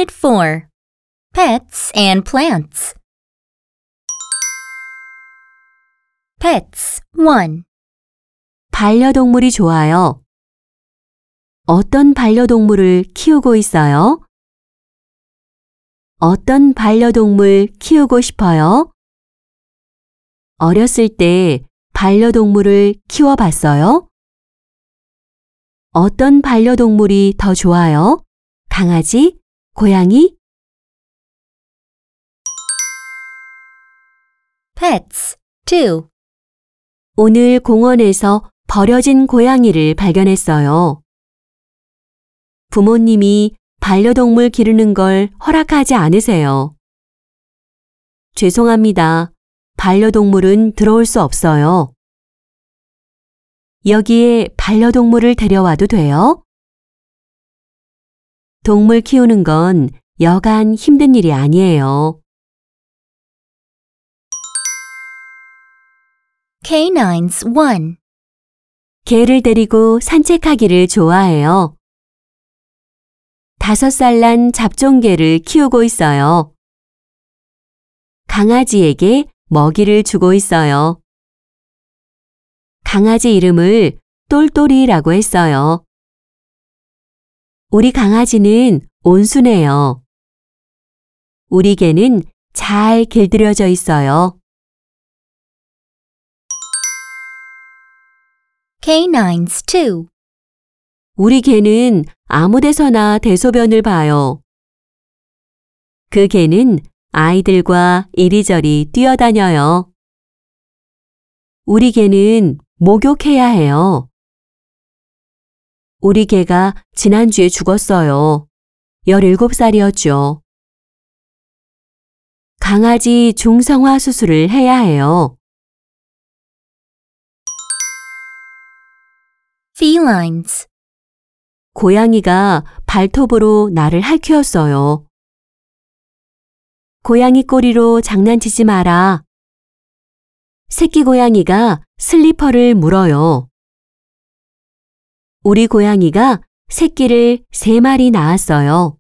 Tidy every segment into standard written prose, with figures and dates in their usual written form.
Unit 4. Pets and Plants. Pets 1. 반려동물이 좋아요. 어떤 반려동물을 키우고 있어요? 어떤 반려동물 키우고 싶어요? 어렸을 때 반려동물을 키워봤어요? 어떤 반려동물이 더 좋아요? 강아지, 고양이? Pets 2. 오늘 공원에서 버려진 고양이를 발견했어요. 부모님이 반려동물 기르는 걸 허락하지 않으세요. 죄송합니다. 반려동물은 들어올 수 없어요. 여기에 반려동물을 데려와도 돼요? 동물 키우는 건 여간 힘든 일이 아니에요. Canines 1. 개를 데리고 산책하기를 좋아해요. 5살 난 잡종개를 키우고 있어요. 강아지에게 먹이를 주고 있어요. 강아지 이름을 똘똘이라고 했어요. 우리 강아지는 온순해요. 우리 개는 잘 길들여져 있어요. Canines 2. 우리 개는 아무 데서나 대소변을 봐요. 그 개는 아이들과 이리저리 뛰어다녀요. 우리 개는 목욕해야 해요. 우리 개가 지난주에 죽었어요. 17살이었죠. 강아지 중성화 수술을 해야 해요. Felines. 고양이가 발톱으로 나를 핥혔어요. 고양이 꼬리로 장난치지 마라. 새끼 고양이가 슬리퍼를 물어요. 우리 고양이가 새끼를 3마리 낳았어요.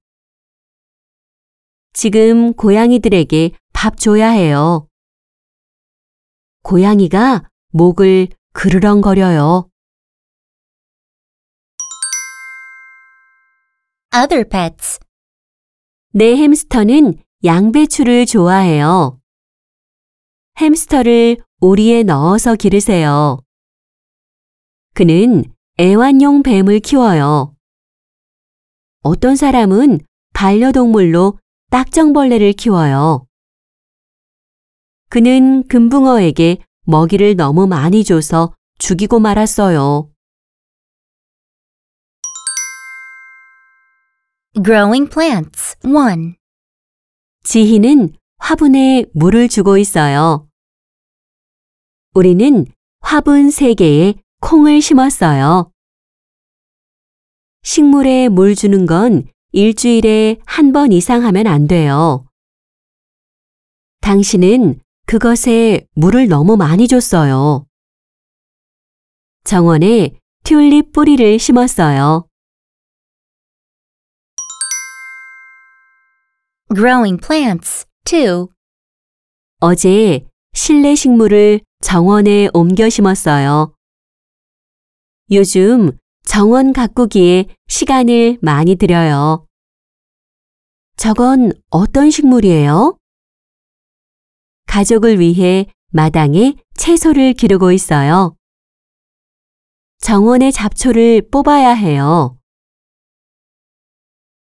지금 고양이들에게 밥 줘야 해요. 고양이가 목을 그르렁거려요. Other pets. 내 햄스터는 양배추를 좋아해요. 햄스터를 오리에 넣어서 기르세요. 그는 애완용 뱀을 키워요. 어떤 사람은 반려동물로 딱정벌레를 키워요. 그는 금붕어에게 먹이를 너무 많이 줘서 죽이고 말았어요. Growing plants 1. 지희는 화분에 물을 주고 있어요. 우리는 화분 3개에 콩을 심었어요. 식물에 물 주는 건 일주일에 1번 이상 하면 안 돼요. 당신은 그것에 물을 너무 많이 줬어요. 정원에 튤립 뿌리를 심었어요. Growing plants 2. 어제 실내 식물을 정원에 옮겨 심었어요. 요즘 정원 가꾸기에 시간을 많이 들여요. 저건 어떤 식물이에요? 가족을 위해 마당에 채소를 기르고 있어요. 정원의 잡초를 뽑아야 해요.